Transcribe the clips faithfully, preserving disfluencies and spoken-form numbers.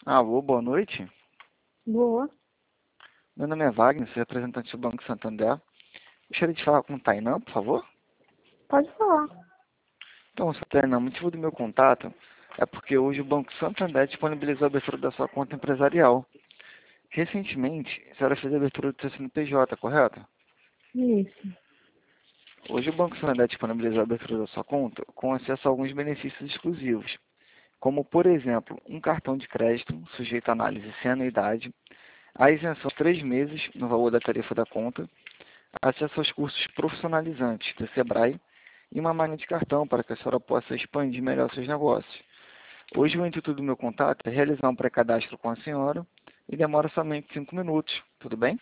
Alô, boa noite. Boa. Meu nome é Wagner, sou representante do Banco Santander. Gostaria de falar com o Tainan, por favor. Pode falar. Então, senhor Tainan, o motivo do meu contato é porque hoje o Banco Santander disponibilizou a abertura da sua conta empresarial. Recentemente, a senhora fez a abertura do seu C N P J, correto? Isso. Hoje o Banco Santander disponibilizou a abertura da sua conta com acesso a alguns benefícios exclusivos, como, por exemplo, um cartão de crédito sujeito à análise sem anuidade, a isenção de três meses no valor da tarifa da conta, acesso aos cursos profissionalizantes do Sebrae e uma máquina de cartão para que a senhora possa expandir melhor seus negócios. Hoje o intuito do meu contato é realizar um pré-cadastro com a senhora e demora somente cinco minutos, tudo bem?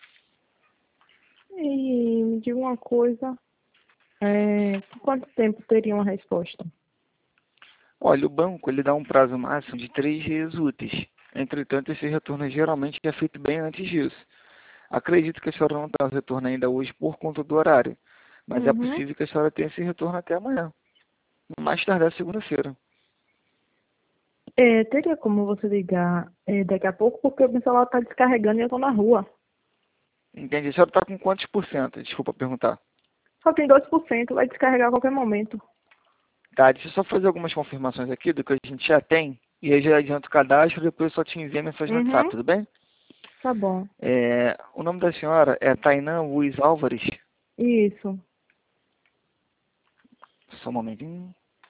E me diga uma coisa, é, por quanto tempo teria uma resposta? Olha, o banco ele dá um prazo máximo de três dias úteis. Entretanto, esse retorno geralmente é feito bem antes disso. Acredito que a senhora não tenha o retorno ainda hoje por conta do horário, mas é Uhum. possível que a senhora tenha esse retorno até amanhã, mais tardar segunda-feira. É, teria como você ligar é, daqui a pouco, porque o meu celular está descarregando e eu estou na rua. Entendi. A senhora está com quantos por cento? Desculpa perguntar. Só tem dois por cento, vai descarregar a qualquer momento. Tá, deixa eu só fazer algumas confirmações aqui do que a gente já tem, e aí já adianto o cadastro, depois eu só te envio a mensagem no WhatsApp, Uhum. tudo bem? Tá bom. É, o nome da senhora é Tainan Luiz Álvares. Isso. Só um momentinho.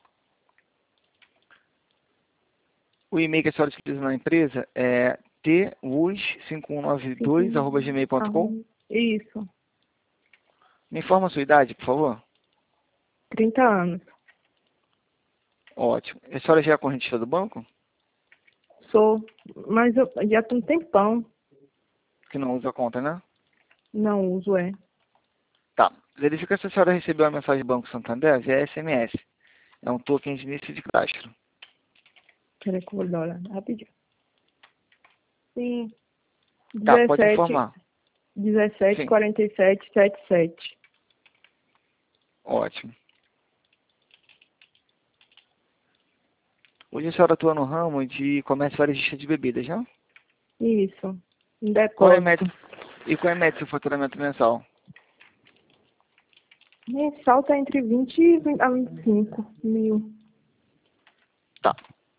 O e-mail que a senhora utiliza na empresa é t luz cinco um nove dois arroba gmail ponto com. Arroba. Isso. Me informa a sua idade, por favor. trinta anos. Ótimo. A senhora já é correntista do banco? Sou, mas eu já tem um tempão. Que não usa conta, né? Não uso, é. Tá. Verifica se a senhora recebeu a mensagem do Banco Santander via S M S. É um token de início de cadastro. Peraí que eu vou dar uma olhada rapidinho. Sim. Tá, pode dezessete, informar. dezessete, Sim. quarenta e sete, setenta e sete. Ótimo. Hoje a senhora atua no ramo de comércio varejista de bebidas, né? Isso. Um Qual é a depósito. média? E qual é a média do seu faturamento mensal? Mensal tá entre vinte e vinte a vinte e cinco mil. Tá.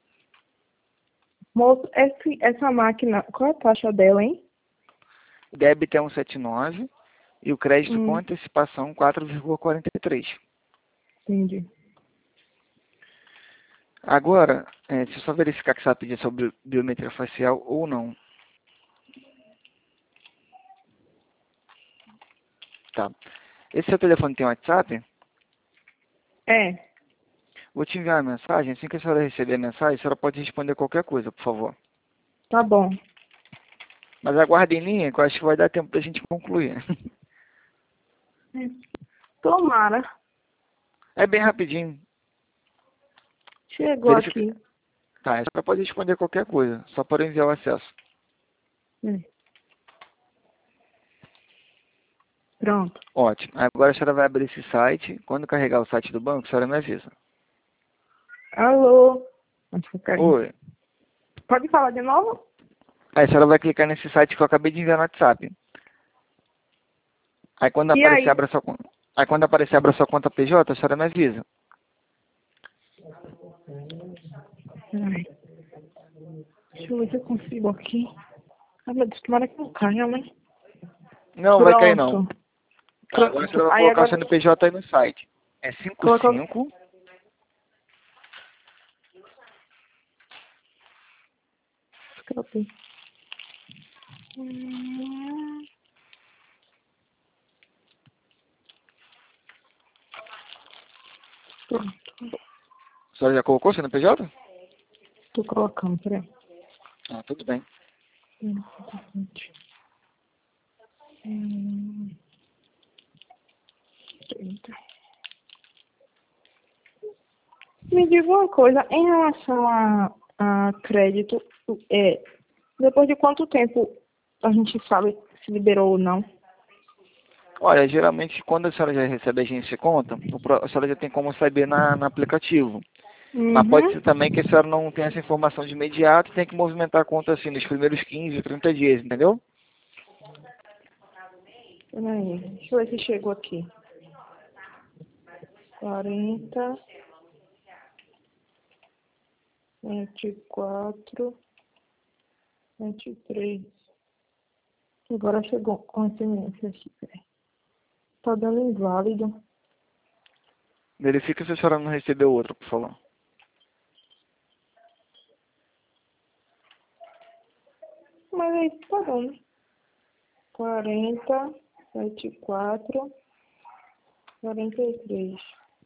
Moço, esse, essa máquina, qual é a taxa dela, hein? O débito é cento e setenta e nove e o crédito com Hum, antecipação quatro vírgula quarenta e três. entendi. Agora, é, deixa eu só verificar que você vai pedir sobre biometria facial ou não. Tá. Esse seu telefone tem WhatsApp? É, Vou te enviar uma mensagem. Assim que a senhora receber a mensagem, a senhora pode responder qualquer coisa, por favor. tá bom. Mas aguarde em linha, que eu acho que vai dar tempo da gente concluir. Tomara. É bem rapidinho. Chegou Verifica. aqui. Tá, a senhora pode responder qualquer coisa, só para enviar o acesso. É. Pronto. Ótimo. Agora a senhora vai abrir esse site. Quando carregar o site do banco, a senhora me avisa. Alô? Onde foi cair? Oi. Pode falar de novo? Aí a senhora vai clicar nesse site que eu acabei de enviar no WhatsApp. Aí quando E aparecer, aí? abra sua conta. Aí quando aparecer, abra sua conta P J, a senhora me avisa. Peraí. Deixa eu ver se eu consigo aqui. Ai, meu Deus, tomara que não caia, né? Não, vai cair não. Pronto. Tá, agora a Pronto. senhora vai Aí colocar o agora... C N P J aí no site. É cinco Colocou... cinco. Escapei. Hum, Pronto. A senhora já colocou o C N P J? Tô colocando, peraí. Ah, tudo bem. Hum, trinta. Me diga uma coisa, em relação a, a crédito, é, depois de quanto tempo a gente sabe se liberou ou não? Olha, geralmente quando a senhora já recebe a agência de conta, o pro- a senhora já tem como saber na, no aplicativo. Mas pode Uhum. ser também que a senhora não tenha essa informação de imediato e tem que movimentar a conta assim nos primeiros quinze, trinta dias, entendeu? Peraí, deixa eu ver se chegou aqui. Quarenta, vinte e quatro, vinte e três. Agora chegou com esse aqui, peraí. Tá dando inválido. Verifica se a senhora não recebeu outro, por favor. Mas aí tá dando. Quarenta, vinte e quatro, quarenta e três.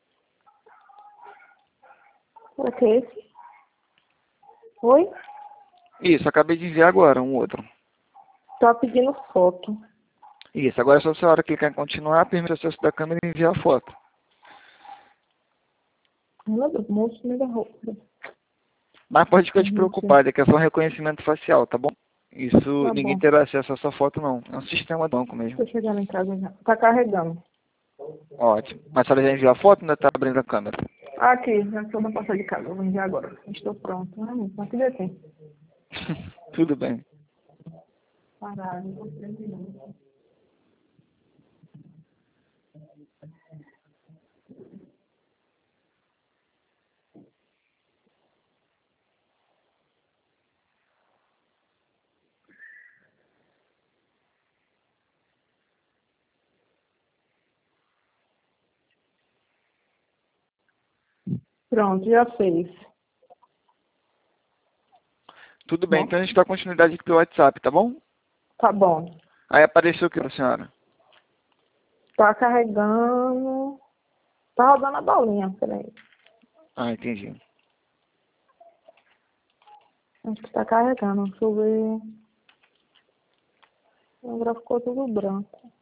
Será que é esse? Oi? Isso, acabei de enviar agora um outro. Tá pedindo foto. Isso, agora é só a senhora clicar em continuar, permite acesso da câmera e enviar a foto. Meu Deus, moço, me dá roupa. Mas pode ficar Uhum. despreocupado, é que é só um reconhecimento facial, tá bom? Isso, Tá ninguém bom. terá acesso a essa foto não. É um sistema do banco mesmo. Tô chegando em casa já. Tá carregando. Ótimo. Mas a senhora já enviou a foto ou ainda está abrindo a câmera? Aqui, já estou na porta de casa. Eu vou enviar agora. Estou pronto. Ah, mas que detém. Tudo bem. Parado. Pronto, já fez. Tudo bem, Bom, então a gente dá continuidade aqui pelo WhatsApp, tá bom? tá bom. Aí apareceu o que, senhora? Tá carregando. Tá rodando a bolinha. Peraí. Ah, entendi. Acho que tá carregando. Deixa eu ver. Agora ficou tudo branco.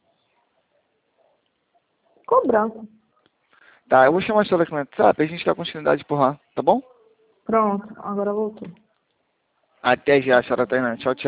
Ficou branco. Tá, eu vou chamar a senhora aqui no WhatsApp e a gente dá continuidade por lá, tá bom? Pronto, agora voltou. Até já, senhora Tainá. Tchau, tchau.